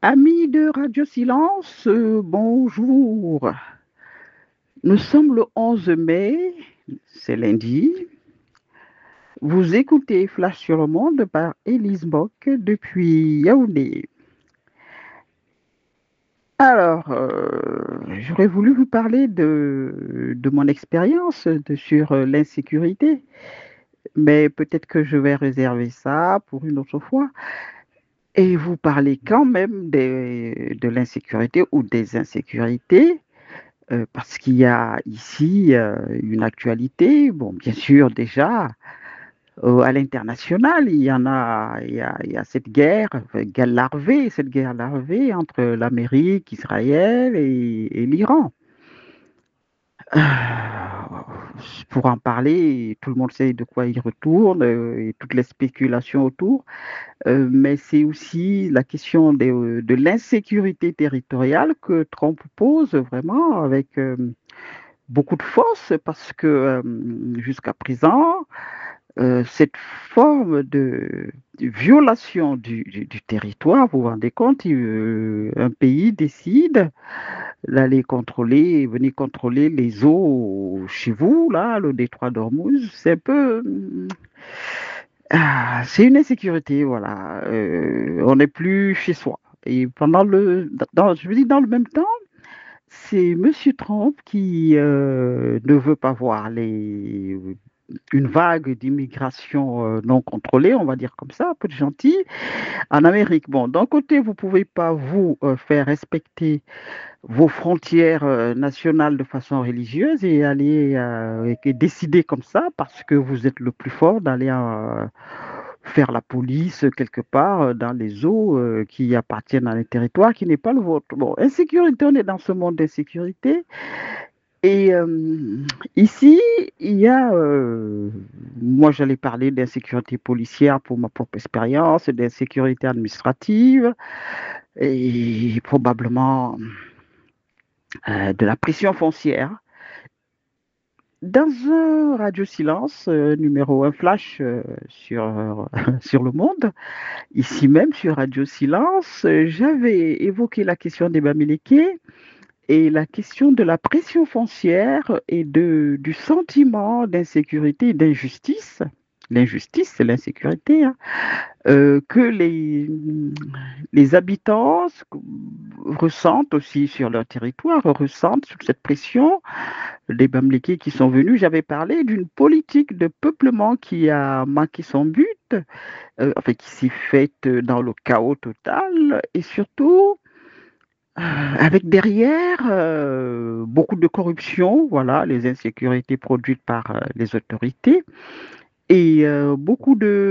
Amis de Radio Silence, bonjour. Nous sommes le 11 mai, c'est lundi. Vous écoutez Flash sur le monde par Élise Bock depuis Yaoundé. Alors, j'aurais voulu vous parler de mon expérience sur l'insécurité, mais peut-être que je vais réserver ça pour une autre fois. Et vous parler quand même de l'insécurité ou des insécurités. Parce qu'il y a ici une actualité. Bon, bien sûr, déjà, à l'international, il y a cette cette guerre larvée entre l'Amérique, Israël et l'Iran. Euh, pour en parler, tout le monde sait de quoi il retourne et toutes les spéculations autour. Mais c'est aussi la question de l'insécurité territoriale que Trump pose vraiment avec beaucoup de force parce que jusqu'à présent, cette forme de violation du territoire, vous vous rendez compte, un pays décide d'aller contrôler, venir contrôler les eaux chez vous, là, le détroit d'Ormuz, c'est un peu... c'est une insécurité, voilà. On n'est plus chez soi. Et je veux dire, dans le même temps, c'est Monsieur Trump qui ne veut pas voir une vague d'immigration non contrôlée, on va dire comme ça, un peu de gentil, en Amérique. Bon, d'un côté, vous ne pouvez pas, vous, faire respecter vos frontières nationales de façon religieuse et aller et décider comme ça, parce que vous êtes le plus fort, d'aller faire la police quelque part dans les eaux qui appartiennent à un territoire qui n'est pas le vôtre. Bon, insécurité, on est dans ce monde d'insécurité. Et ici, il y a, moi j'allais parler d'insécurité policière pour ma propre expérience, d'insécurité administrative et probablement de la pression foncière. Dans un radio silence, numéro un flash sur le monde, ici même sur Radio Silence, j'avais évoqué la question des Bamileke et la question de la pression foncière et du sentiment d'insécurité et d'injustice. L'injustice, c'est l'insécurité, hein, que les habitants ressentent aussi sur leur territoire, ressentent sous cette pression des Bamileke qui sont venus. J'avais parlé d'une politique de peuplement qui a manqué son but, enfin, qui s'est faite dans le chaos total et surtout avec derrière beaucoup de corruption, voilà, les insécurités produites par les autorités et beaucoup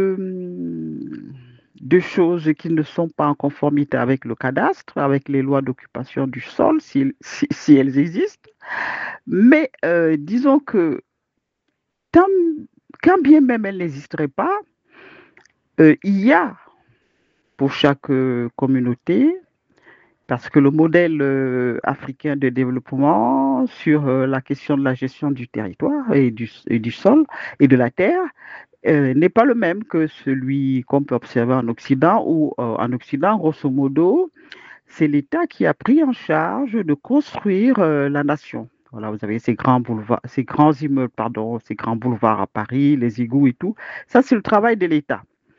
de choses qui ne sont pas en conformité avec le cadastre, avec les lois d'occupation du sol, si elles existent. Mais disons que tant, quand bien même elles n'existeraient pas, il y a pour chaque communauté, parce que le modèle africain de développement sur la question de la gestion du territoire et du sol et de la terre n'est pas le même que celui qu'on peut observer en Occident, où en Occident, grosso modo, c'est l'État qui a pris en charge de construire la nation. Voilà, vous avez ces grands boulevards, ces grands immeubles, pardon, ces grands boulevards à Paris, les égouts et tout. Ça, c'est le travail de l'État.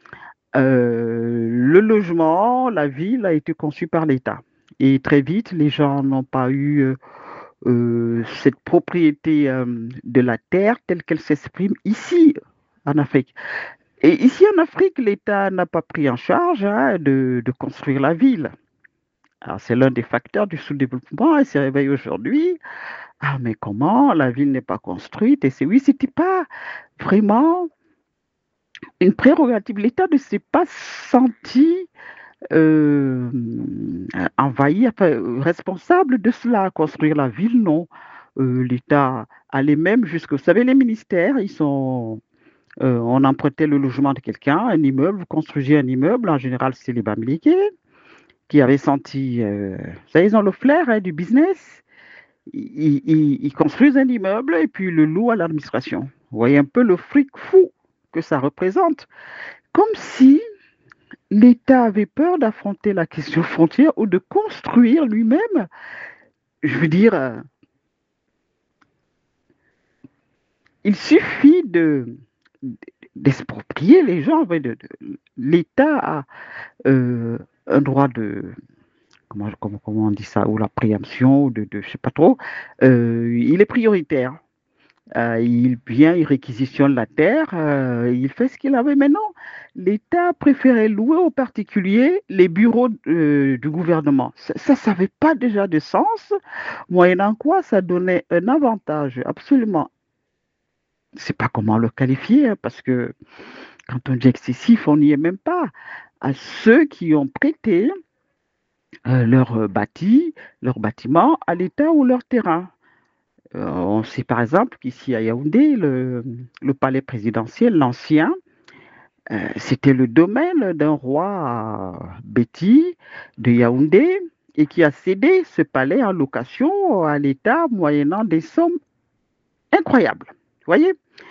Le logement, la ville a été conçue par l'État. Et très vite, les gens n'ont pas eu cette propriété de la terre telle qu'elle s'exprime ici en Afrique. Et ici en Afrique, l'État n'a pas pris en charge hein, de construire la ville. Alors c'est l'un des facteurs du sous-développement. Il s'est réveillé aujourd'hui. Ah mais comment la ville n'est pas construite? Et c'est oui, c'était pas vraiment une prérogative. L'État ne s'est pas senti euh, envahi, enfin, responsable de cela, construire la ville, non. L'État allait même jusque, vous savez, les ministères, on empruntait le logement de quelqu'un, un immeuble, vous construisiez un immeuble, en général c'est les Bamileke, qui avaient senti, vous savez, ils ont le flair hein, du business, ils construisent un immeuble et puis le louent à l'administration. Vous voyez un peu le fric fou que ça représente, comme si l'État avait peur d'affronter la question frontière ou de construire lui-même. Je veux dire, il suffit d'exproprier les gens. L'État a un droit de, comment on dit ça, ou la préemption, ou je sais pas trop. Il est prioritaire. Il vient, il réquisitionne la terre, il fait ce qu'il avait. Maintenant, l'État préférait louer aux particuliers les bureaux du gouvernement. Ça n'avait pas déjà de sens, moyennant quoi ça donnait un avantage absolument. Je ne sais pas comment le qualifier, hein, parce que quand on dit excessif, on n'y est même pas. À ceux qui ont prêté leur bâti, leur bâtiment à l'État ou leur terrain. On sait par exemple qu'ici à Yaoundé, le palais présidentiel, l'ancien, c'était le domaine d'un roi Béti de Yaoundé et qui a cédé ce palais en location à l'État moyennant des sommes incroyables. Vous voyez,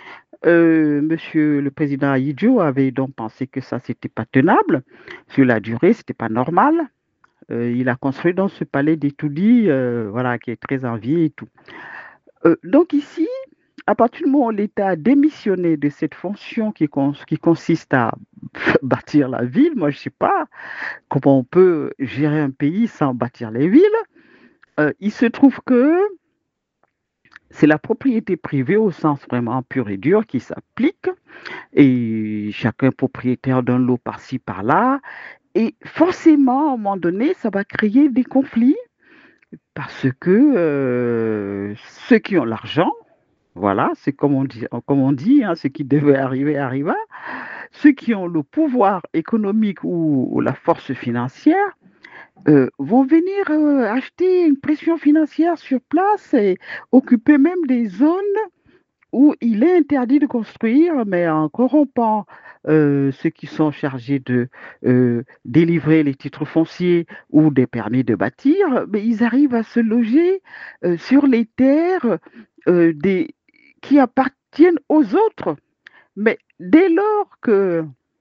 Monsieur le président Aïdjo avait donc pensé que ça, c'était pas tenable. Sur la durée, c'était pas normal. Il a construit dans ce palais d'Etoudi, voilà, qui est très envié et tout. Donc ici, à partir du moment où l'État a démissionné de cette fonction qui consiste à bâtir la ville, moi je ne sais pas comment on peut gérer un pays sans bâtir les villes. Il se trouve que c'est la propriété privée au sens vraiment pur et dur qui s'applique et chacun est propriétaire d'un lot par-ci par-là. Et forcément, à un moment donné, ça va créer des conflits parce que ceux qui ont l'argent, voilà, c'est comme on dit hein, ce qui devait arriver arriva. Ceux qui ont le pouvoir économique ou la force financière vont venir acheter une pression financière sur place et occuper même des zones où il est interdit de construire, mais en corrompant ceux qui sont chargés de délivrer les titres fonciers ou des permis de bâtir, mais ils arrivent à se loger sur les terres qui appartiennent aux autres. Mais dès lors que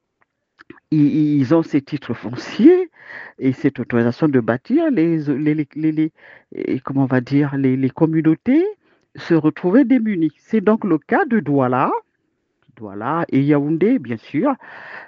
ils ont ces titres fonciers et cette autorisation de bâtir, comment on va dire, les communautés se retrouvaient démunies. C'est donc le cas de Douala et Yaoundé, bien sûr.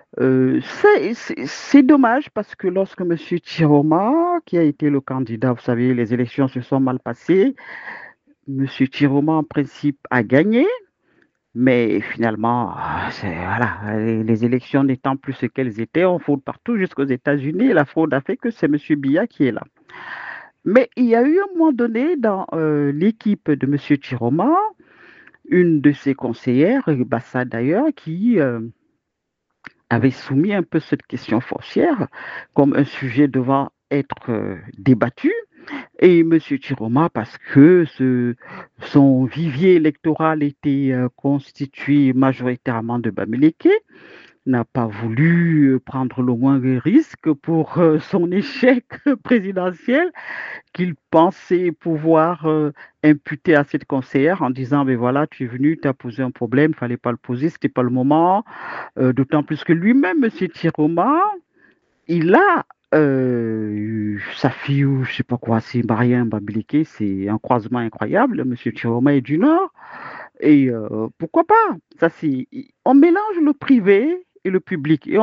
C'est dommage parce que lorsque M. Chiroma, qui a été le candidat, vous savez, les élections se sont mal passées, M. Chiroma, en principe, a gagné. Mais finalement, voilà, les élections n'étant plus ce qu'elles étaient, on fraude partout jusqu'aux États-Unis et la fraude a fait que c'est M. Biya qui est là. Mais il y a eu un moment donné dans l'équipe de M. Chiroma, une de ses conseillères, Bassa d'ailleurs, qui avait soumis un peu cette question foncière comme un sujet devant être débattu. Et M. Chiroma, parce que son vivier électoral était constitué majoritairement de Bamileke, n'a pas voulu prendre le moindre risque pour son échec présidentiel qu'il pensait pouvoir imputer à cette conseillère en disant, ben voilà, tu es venu, tu as posé un problème, il ne fallait pas le poser, ce n'était pas le moment. D'autant plus que lui-même, M. Chiroma, il a sa fille ou je sais pas quoi, c'est Marien Babiliké, c'est un croisement incroyable. Monsieur Chiroma est du Nord. Et pourquoi pas? On mélange le privé et le public. Et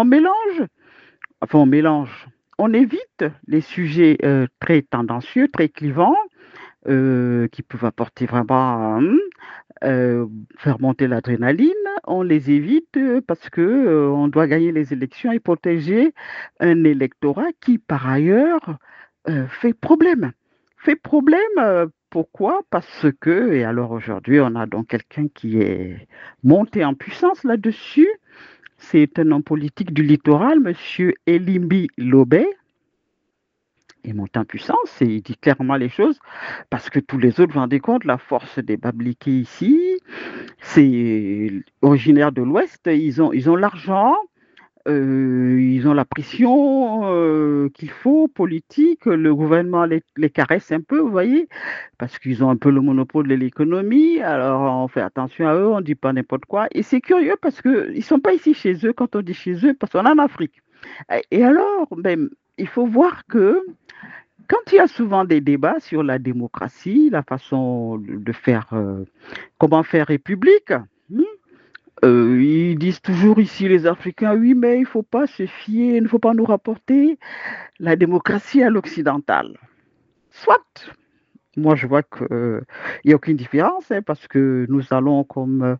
on évite les sujets très tendancieux, très clivants, qui peuvent apporter vraiment faire monter l'adrénaline, on les évite parce que on doit gagner les élections et protéger un électorat qui, par ailleurs, fait problème. Fait problème, pourquoi? Parce que, et alors aujourd'hui, on a donc quelqu'un qui est monté en puissance là-dessus. C'est un homme politique du littoral, Monsieur Elimbi Lobé, est monté en puissance et il dit clairement les choses parce que tous les autres, vous vous rendez compte, la force des Babliqués ici, c'est originaire de l'Ouest, ils ont l'argent, ils ont la pression qu'il faut, politique, le gouvernement les caresse un peu, vous voyez, parce qu'ils ont un peu le monopole de l'économie, alors on fait attention à eux, on ne dit pas n'importe quoi, et c'est curieux parce qu'ils ne sont pas ici chez eux, quand on dit chez eux, parce qu'on est en Afrique. Et alors, ben, il faut voir que quand il y a souvent des débats sur la démocratie, la façon de faire, comment faire république, ils disent toujours ici les Africains, oui, mais il ne faut pas se fier, il ne faut pas nous rapporter la démocratie à l'occidentale. Soit, moi je vois qu'il n'y a aucune différence, hein, parce que nous allons comme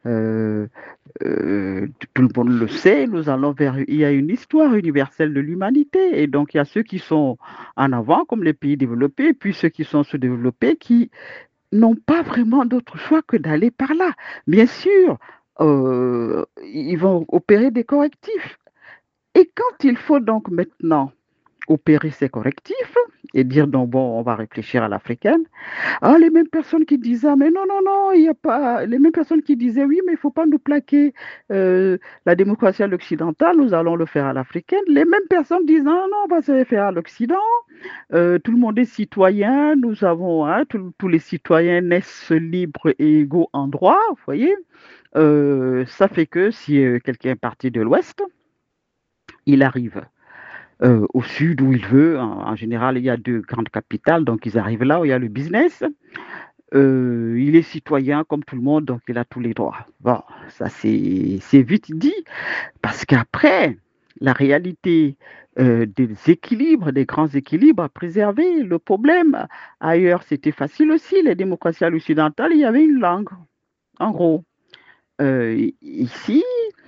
tout le monde le sait, nous allons vers, il y a une histoire universelle de l'humanité, et donc il y a ceux qui sont en avant, comme les pays développés, et puis ceux qui sont sous-développés, qui n'ont pas vraiment d'autre choix que d'aller par là. Bien sûr, ils vont opérer des correctifs. Et quand il faut donc maintenant opérer ces correctifs et dire donc bon, on va réfléchir à l'africaine, ah, les mêmes personnes qui disaient, ah, mais non, non, non, il n'y a pas. Les mêmes personnes qui disaient, oui, mais il ne faut pas nous plaquer la démocratie à l'occidental, nous allons le faire à l'africaine. Les mêmes personnes disent, non, non, on va se le faire à l'Occident. Tout le monde est citoyen, nous avons, hein, tous les citoyens naissent libres et égaux en droit, vous voyez. Ça fait que si quelqu'un est parti de l'Ouest, il arrive au sud où il veut. En général, il y a deux grandes capitales, donc ils arrivent là où il y a le business. Il est citoyen comme tout le monde, donc il a tous les droits. Bon, ça c'est vite dit, parce qu'après, la réalité des équilibres, des grands équilibres à préserver, le problème ailleurs, c'était facile aussi. Les démocraties à l'occidental, il y avait une langue, en gros. Ici,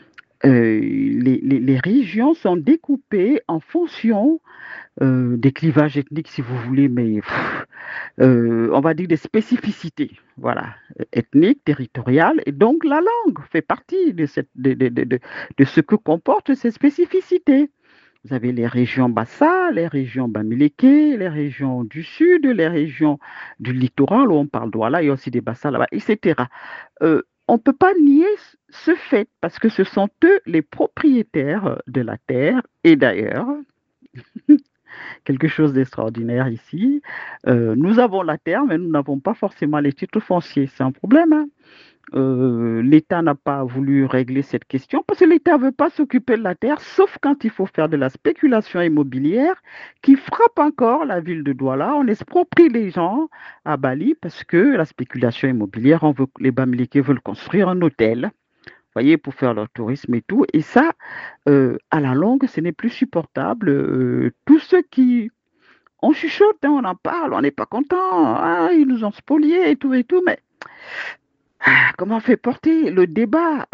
les régions sont découpées en fonction des clivages ethniques, si vous voulez, mais on va dire des spécificités, voilà, ethniques, territoriales, et donc la langue fait partie de ce que comportent ces spécificités. Vous avez les régions Bassa, les régions Bamileke, les régions du sud, les régions du littoral où on parle Douala, il y a aussi des Bassa là-bas, etc. On ne peut pas nier ce fait parce que ce sont eux les propriétaires de la terre et d'ailleurs, quelque chose d'extraordinaire ici. Nous avons la terre, mais nous n'avons pas forcément les titres fonciers. C'est un problème, hein. L'État n'a pas voulu régler cette question parce que l'État ne veut pas s'occuper de la terre, sauf quand il faut faire de la spéculation immobilière qui frappe encore la ville de Douala. On exproprie les gens à Bali parce que la spéculation immobilière, les Bamileke veulent construire un hôtel, voyez, pour faire leur tourisme et tout. Et ça, à la longue, ce n'est plus supportable. Tous ceux qui on chuchote, hein, on en parle, on n'est pas content, ah, ils nous ont spoliés et tout, mais comment on fait porter le débat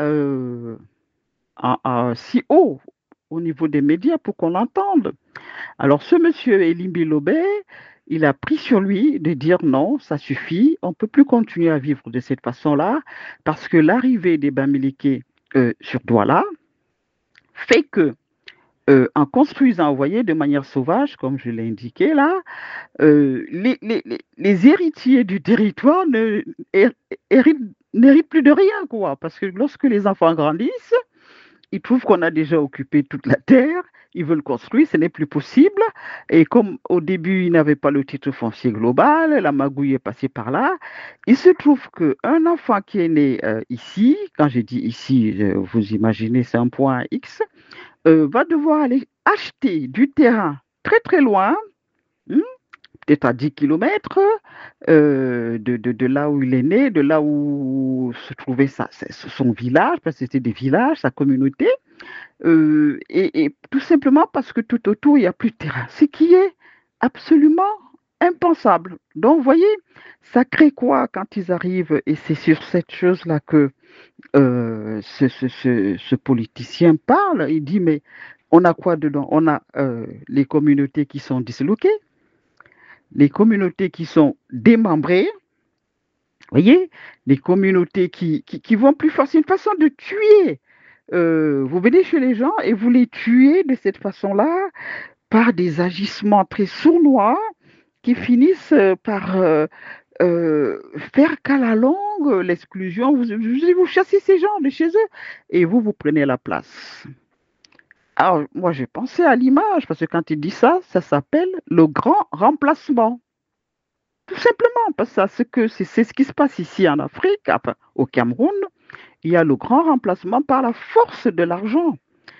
si haut au niveau des médias pour qu'on l'entende? Alors ce monsieur Elimbi Lobé, il a pris sur lui de dire non, ça suffit, on ne peut plus continuer à vivre de cette façon-là, parce que l'arrivée des Bamileke sur Douala fait que, en construisant, vous voyez, de manière sauvage, comme je l'ai indiqué là, les héritiers du territoire héritent, n'héritent plus de rien, quoi. Parce que lorsque les enfants grandissent, ils trouvent qu'on a déjà occupé toute la terre, ils veulent construire, ce n'est plus possible. Et comme au début, ils n'avaient pas le titre foncier global, la magouille est passée par là, il se trouve qu'un enfant qui est né ici, quand j'ai dit ici, vous imaginez, c'est un point X, va devoir aller acheter du terrain très très loin, hmm, peut-être à 10 kilomètres de là où il est né, de là où se trouvait son village, parce que c'était des villages, sa communauté, et tout simplement parce que tout autour, il n'y a plus de terrain, ce qui est absolument impensable. Donc, vous voyez, ça crée quoi quand ils arrivent, et c'est sur cette chose-là que ce politicien parle, il dit, mais on a quoi dedans? On a les communautés qui sont disloquées, les communautés qui sont démembrées, voyez, les communautés qui vont plus fort. C'est une façon de tuer. Vous venez chez les gens et vous les tuez de cette façon-là par des agissements très sournois qui finissent par faire qu'à la longue, l'exclusion, vous chassez ces gens de chez eux et vous prenez la place. Alors, moi, j'ai pensé à l'image parce que quand il dit ça, ça s'appelle le grand remplacement. Tout simplement, parce que c'est ce qui se passe ici en Afrique, enfin, au Cameroun, il y a le grand remplacement par la force de l'argent.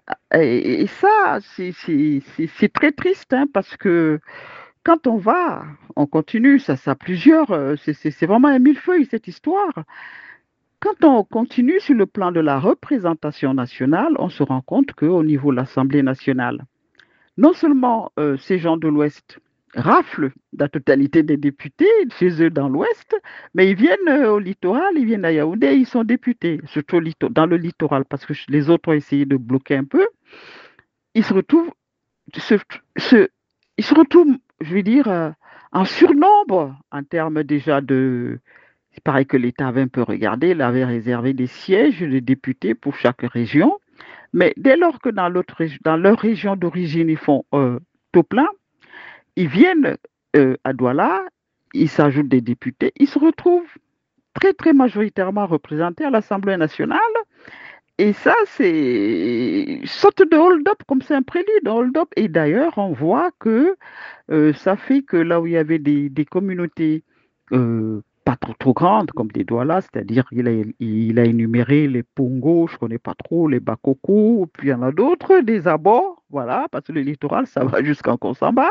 Et ça, c'est très triste, hein, parce que quand on continue, ça a plusieurs, c'est vraiment un millefeuille cette histoire. Quand on continue sur le plan de la représentation nationale, on se rend compte qu'au niveau de l'Assemblée nationale, non seulement ces gens de l'Ouest raflent la totalité des députés chez eux dans l'Ouest, mais ils viennent au littoral, ils viennent à Yaoundé, ils sont députés, surtout dans le littoral, parce que les autres ont essayé de bloquer un peu. Ils se retrouvent, se, se- ils se retrouvent, je veux dire, en surnombre en termes déjà de. Il paraît que l'État avait un peu regardé, il avait réservé des sièges de députés pour chaque région. Mais dès lors que dans leur région d'origine, ils font tout plein, ils viennent à Douala, ils s'ajoutent des députés, ils se retrouvent très, très majoritairement représentés à l'Assemblée nationale. Et ça, c'est une sorte de hold-up, comme c'est un prélude de hold-up. Et d'ailleurs, on voit que ça fait que là où il y avait des communautés pas trop grandes, comme des Douala, c'est-à-dire il a énuméré les Pongos, je ne connais pas trop, les Bakoko, puis il y en a d'autres, des abords, voilà, parce que le littoral, ça va jusqu'en Konsamba.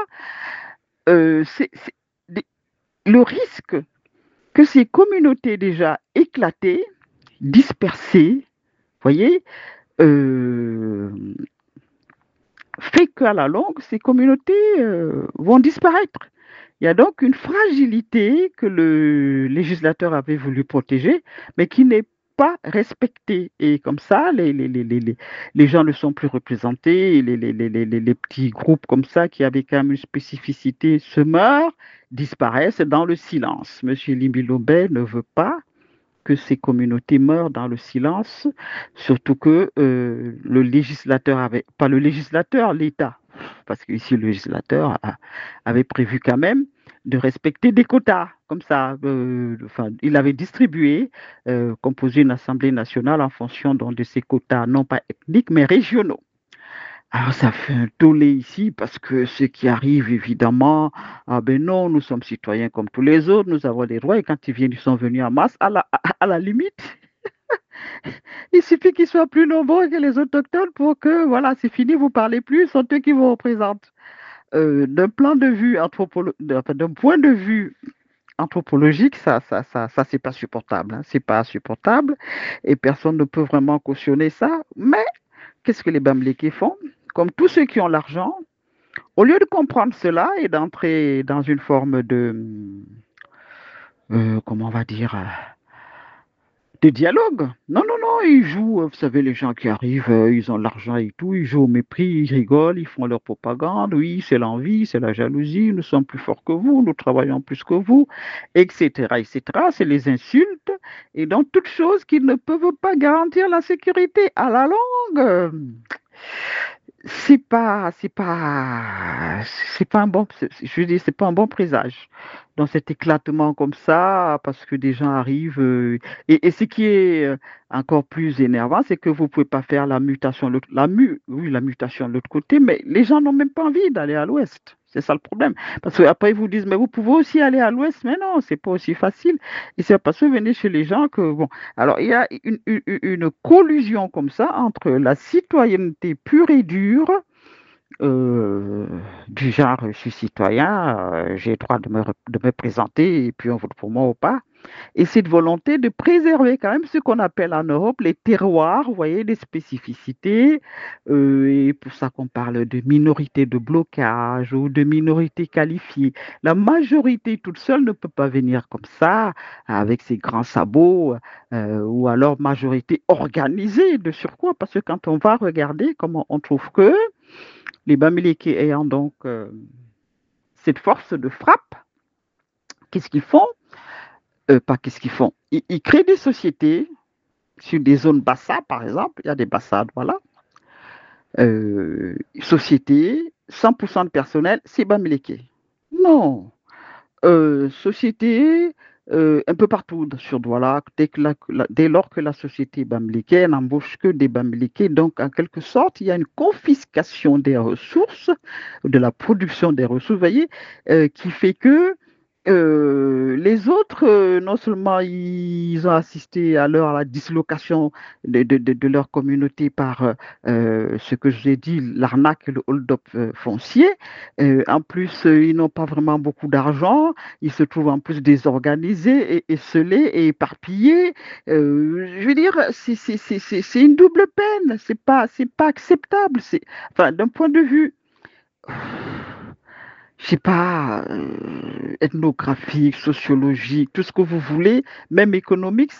C'est le risque que ces communautés déjà éclatées, dispersées, voyez, euh, fait qu'à la longue, ces communautés vont disparaître. Il y a donc une fragilité que le législateur avait voulu protéger, mais qui n'est pas respectée. Et comme ça, les gens ne sont plus représentés, les petits groupes comme ça qui avaient quand même une spécificité se meurent, disparaissent dans le silence. Monsieur Limbilobet ne veut pas que ces communautés meurent dans le silence, surtout que le législateur avait, pas le législateur, l'État, parce que ici le législateur avait prévu quand même de respecter des quotas, comme ça. Enfin, il avait distribué, composé une assemblée nationale en fonction donc, de ces quotas, non pas ethniques, mais régionaux. Alors, ça fait un tollé ici parce que ce qui arrive, évidemment, ah ben non, nous sommes citoyens comme tous les autres, nous avons des droits et quand ils viennent, ils sont venus en masse. À la limite, il suffit qu'ils soient plus nombreux que les autochtones pour que, voilà, c'est fini, vous parlez plus, ce sont eux qui vous représentent. D'un plan de vue enfin, d'un point de vue anthropologique, ça c'est pas supportable, hein, c'est pas supportable et personne ne peut vraiment cautionner ça. Mais qu'est-ce que les Bamileke font? Comme tous ceux qui ont l'argent, au lieu de comprendre cela et d'entrer dans une forme de, comment on va dire, de dialogue. Non, non, non, ils jouent, vous savez, les gens qui arrivent, ils ont l'argent et tout, ils jouent au mépris, ils rigolent, ils font leur propagande. Oui, c'est l'envie, c'est la jalousie, nous sommes plus forts que vous, nous travaillons plus que vous, etc., etc. C'est les insultes et dans toutes choses qui ne peuvent pas garantir la sécurité à la longue. C'est pas un bon, je veux dire, c'est pas un bon présage dans cet éclatement comme ça, parce que des gens arrivent. Et ce qui est encore plus énervant, c'est que vous pouvez pas faire la mutation, oui, la mutation de l'autre côté, mais les gens n'ont même pas envie d'aller à l'ouest. C'est ça le problème. Parce qu'après, ils vous disent, mais vous pouvez aussi aller à l'ouest, mais non, c'est pas aussi facile. Et c'est parce que vous venez chez les gens que, bon, alors, il y a une collusion comme ça entre la citoyenneté pure et dure, euh, du genre, je suis citoyen, j'ai le droit de me présenter et puis on vote pour moi ou pas. Et cette volonté de préserver quand même ce qu'on appelle en Europe les terroirs, vous voyez, des spécificités. Et pour ça qu'on parle de minorité de blocage ou de minorité qualifiée. La majorité toute seule ne peut pas venir comme ça, avec ses grands sabots, ou alors majorité organisée de surcroît, parce que quand on va regarder comment on trouve que les Bamileke ayant donc cette force de frappe, qu'est-ce qu'ils font? Pas qu'est-ce qu'ils font? Ils créent des sociétés sur des zones Bassa, par exemple. Il y a des Bassa, voilà. Société, 100% de personnel, c'est Bamileke. Non. Société, un peu partout sur Douala, dès lors que la société Bamileke n'embauche que des Bamileke, donc en quelque sorte, il y a une confiscation des ressources, de la production des ressources, vous voyez, qui fait que Les autres, non seulement ils ont assisté à la dislocation de leur communauté par ce que je vous ai dit, l'arnaque et le hold-up foncier. En plus, ils n'ont pas vraiment beaucoup d'argent. Ils se trouvent en plus désorganisés et esselés et éparpillés. Je veux dire, c'est une double peine. C'est pas acceptable. Enfin, d'un point de vue je sais pas, ethnographique, sociologique, tout ce que vous voulez, même économique,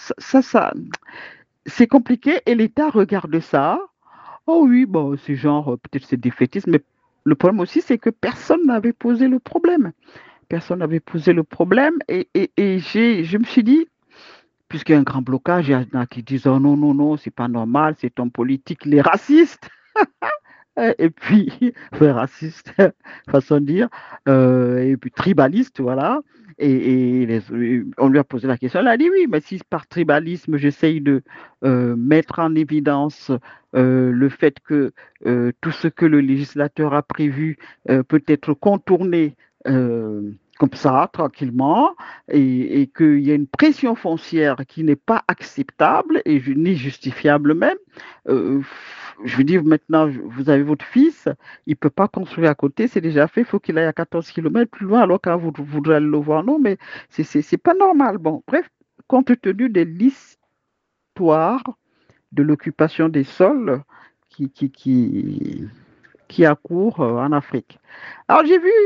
c'est compliqué et l'État regarde ça. Oh oui, bon, c'est genre, peut-être c'est défaitiste, mais le problème aussi, c'est que personne n'avait posé le problème. Personne n'avait posé le problème et je me suis dit, puisqu'il y a un grand blocage, il y en a qui disent, oh non, non, non, c'est pas normal, c'est un politique, les racistes. Et puis, ouais, raciste, façon de dire, et puis tribaliste, voilà. On lui a posé la question, elle a dit oui, mais si par tribalisme, j'essaye de mettre en évidence le fait que tout ce que le législateur a prévu peut être contourné comme ça, tranquillement, et qu'il y a une pression foncière qui n'est pas acceptable et ni justifiable même, euh, je veux dire, maintenant, vous avez votre fils, il ne peut pas construire à côté, c'est déjà fait, il faut qu'il aille à 14 kilomètres plus loin, alors quand vous voudrez aller le voir, non, mais c'est pas normal. Bon, bref, compte tenu de l'histoire de l'occupation des sols qui, qui, qui, qui a cours en Afrique. Alors, j'ai vu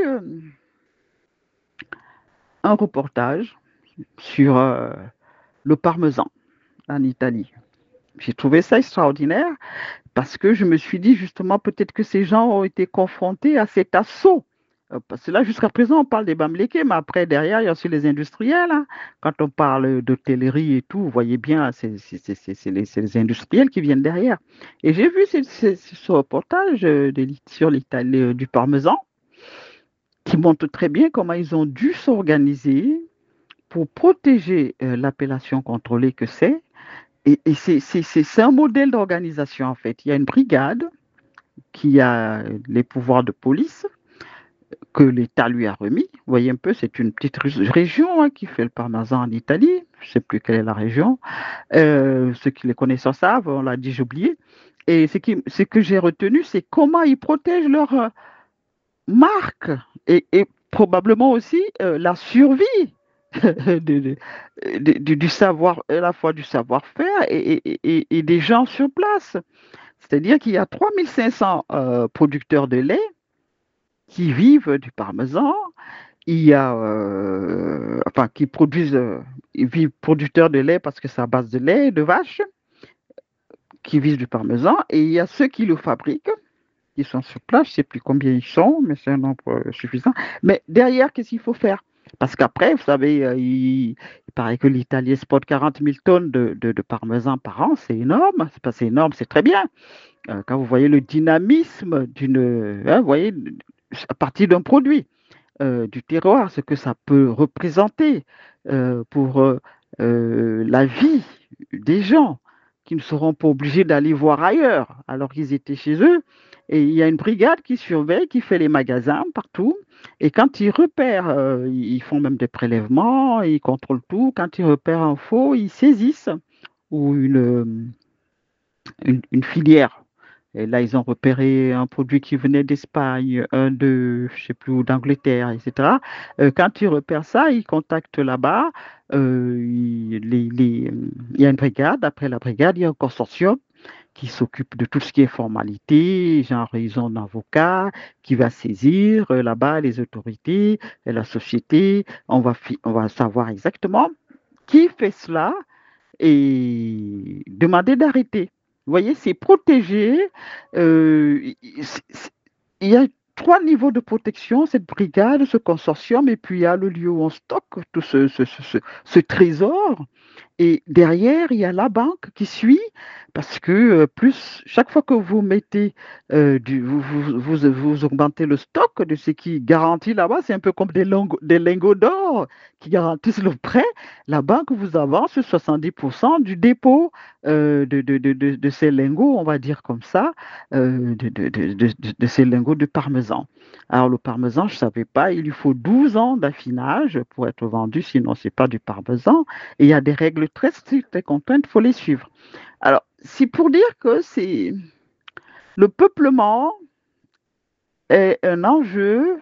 un reportage sur le parmesan en Italie. J'ai trouvé ça extraordinaire parce que je me suis dit justement peut-être que ces gens ont été confrontés à cet assaut. Parce que là, jusqu'à présent, on parle des Bamlékés, mais après, derrière, il y a aussi les industriels, hein. Quand on parle d'hôtellerie et tout, vous voyez bien, c'est les industriels qui viennent derrière. Et j'ai vu ce reportage sur l'Italie du parmesan qui montre très bien comment ils ont dû s'organiser pour protéger l'appellation contrôlée que c'est. Et c'est un modèle d'organisation, en fait. Il y a une brigade qui a les pouvoirs de police que l'État lui a remis. Vous voyez un peu, c'est une petite région hein, qui fait le parmesan en Italie. Je ne sais plus quelle est la région. Ceux qui les connaissent savent, on l'a dit, j'ai oublié. Et ce que j'ai retenu, c'est comment ils protègent leur marque et probablement aussi la survie de, du savoir, à la fois du savoir-faire et des gens sur place. C'est-à-dire qu'il y a 3500 producteurs de lait qui vivent du parmesan. Il y a, enfin, qui produisent, ils vivent producteurs de lait parce que c'est à base de lait, de vache, qui vivent du parmesan. Et il y a ceux qui le fabriquent, qui sont sur place, je ne sais plus combien ils sont, mais c'est un nombre suffisant. Mais derrière, qu'est-ce qu'il faut faire? Parce qu'après, vous savez, il paraît que l'Italie exporte 40 000 tonnes de parmesan par an. C'est énorme. C'est pas c'est énorme, c'est très bien. Quand vous voyez le dynamisme vous voyez, à partir d'un produit, du terroir, ce que ça peut représenter pour la vie des gens qui ne seront pas obligés d'aller voir ailleurs alors qu'ils étaient chez eux. Et il y a une brigade qui surveille, qui fait les magasins partout. Et quand ils repèrent, ils font même des prélèvements, ils contrôlent tout. Quand ils repèrent un faux, ils saisissent ou une filière. Et là, ils ont repéré un produit qui venait d'Espagne, un de, je sais plus où, d'Angleterre, etc. Quand ils repèrent ça, ils contactent là-bas. Il y a une brigade. Après la brigade, il y a un consortium qui s'occupe de tout ce qui est formalité, genre ils ont un avocat qui va saisir là-bas les autorités, et la société. On va savoir exactement qui fait cela et demander d'arrêter. Vous voyez, c'est protégé. Il y a trois niveaux de protection, cette brigade, ce consortium, et puis il y a le lieu où on stocke tout ce trésor. Et derrière, il y a la banque qui suit parce que plus chaque fois que vous mettez vous augmentez le stock de ce qui garantit là-bas, c'est un peu comme des lingots d'or qui garantissent le prêt. La banque vous avance 70% du dépôt de ces lingots, on va dire comme ça, de ces lingots de parmesan. Alors le parmesan, je ne savais pas, il lui faut 12 ans d'affinage pour être vendu, sinon c'est pas du parmesan. Et il y a des règles très strictes et contraintes, il faut les suivre. Alors, c'est pour dire que c'est le peuplement est un enjeu.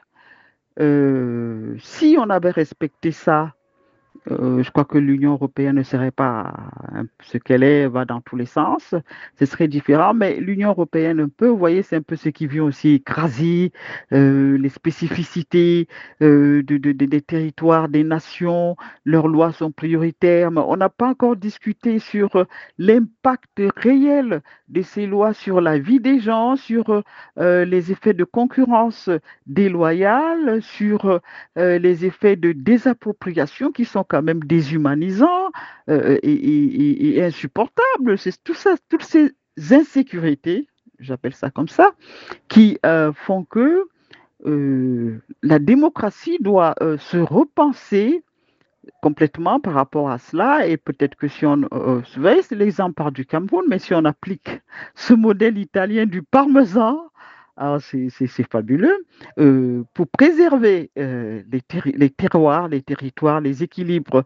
Si on avait respecté ça, je crois que l'Union européenne ne serait pas ce qu'elle est, va dans tous les sens. Ce serait différent, mais l'Union européenne, un peu, vous voyez, c'est un peu ce qui vient aussi écraser les spécificités des territoires, des nations. Leurs lois sont prioritaires, mais on n'a pas encore discuté sur l'impact réel de ces lois sur la vie des gens, sur les effets de concurrence déloyale, sur les effets de désappropriation qui sont quand même déshumanisants et insupportables. C'est tout ça, toutes ces insécurités, j'appelle ça comme ça, qui font que la démocratie doit se repenser complètement par rapport à cela. Et peut-être que si on, vous voyez, c'est l'exemple part du Cameroun, mais si on applique ce modèle italien du parmesan, alors c'est fabuleux. Pour préserver les terroirs, les territoires, les équilibres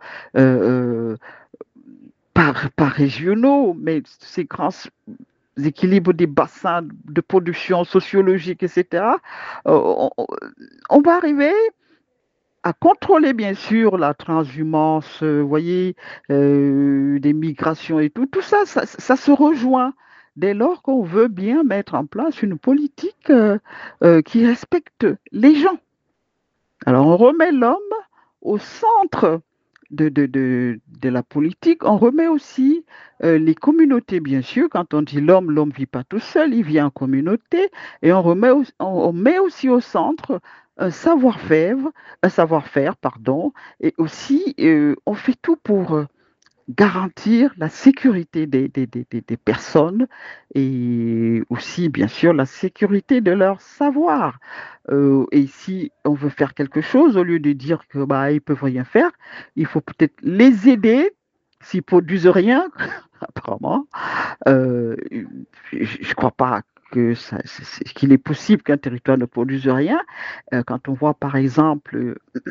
par régionaux, mais ces grands équilibres des bassins de production sociologique, etc., on va arriver à contrôler bien sûr la transhumance, vous voyez, des migrations et tout, tout ça, ça se rejoint dès lors qu'on veut bien mettre en place une politique qui respecte les gens. Alors on remet l'homme au centre de la politique, on remet aussi les communautés, bien sûr. Quand on dit l'homme ne vit pas tout seul, il vit en communauté. Et on met aussi au centre un savoir-faire, pardon. Et aussi, on fait tout pour garantir la sécurité des personnes et aussi, bien sûr, la sécurité de leur savoir. Et si on veut faire quelque chose, au lieu de dire que bah, ils peuvent rien faire, il faut peut-être les aider s'ils produisent rien, apparemment. Euh, je ne crois pas qu'il est possible qu'un territoire ne produise rien. Quand on voit, par exemple,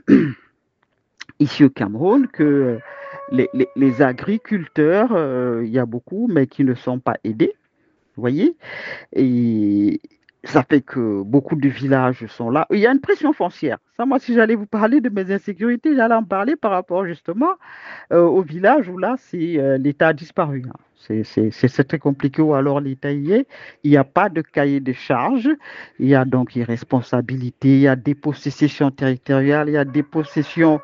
ici au Cameroun, que les agriculteurs, il y a beaucoup, mais qui ne sont pas aidés, vous voyez. Et ça fait que beaucoup de villages sont là. Il y a une pression foncière. Ça, moi, si j'allais vous parler de mes insécurités, j'allais en parler par rapport justement au village où là, l'État a disparu, hein. C'est très compliqué ou alors l'État y est. Il n'y a pas de cahier de charges. Il y a donc irresponsabilité, il y a dépossession territoriale, il y a dépossession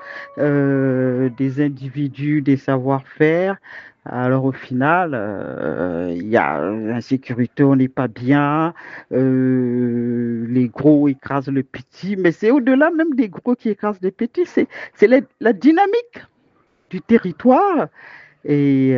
des individus, des savoir-faire. Alors au final, il y a l'insécurité, on n'est pas bien, les gros écrasent le petit, mais c'est au-delà même des gros qui écrasent les petits, c'est la dynamique du territoire et,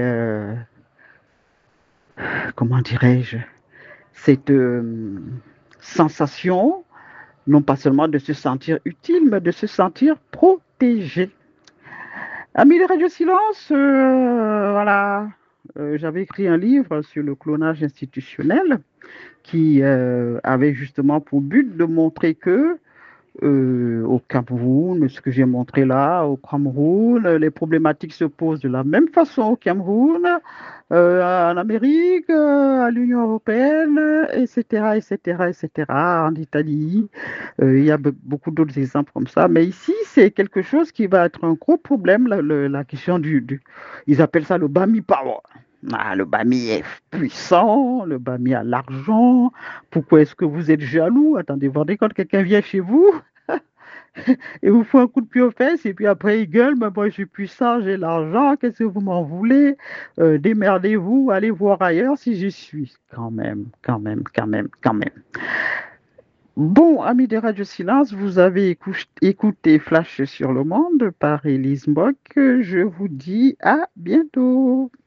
comment dirais-je, cette sensation, non pas seulement de se sentir utile, mais de se sentir protégé. Amis de Radio Silence, voilà, j'avais écrit un livre sur le clonage institutionnel qui avait justement pour but de montrer que au Cameroun, ce que j'ai montré là, au Cameroun, les problématiques se posent de la même façon au Cameroun, en Amérique, à l'Union européenne, etc., etc., etc., en Italie. Il y a beaucoup d'autres exemples comme ça. Mais ici, c'est quelque chose qui va être un gros problème, la question ils appellent ça le Bami Power. Ah, le Bami est puissant, le Bami a l'argent. Pourquoi est-ce que vous êtes jaloux? Attendez, vous rendez quand quelqu'un vient chez vous et vous fait un coup de pied aux fesses, et puis après il gueule, mais moi je suis puissant, j'ai l'argent, qu'est-ce que vous m'en voulez? Démerdez-vous, allez voir ailleurs si j'y suis. Quand même, quand même, quand même, quand même. Bon, amis de Radio Silence, vous avez écouté Flash sur le monde par Elise Mock. Je vous dis à bientôt.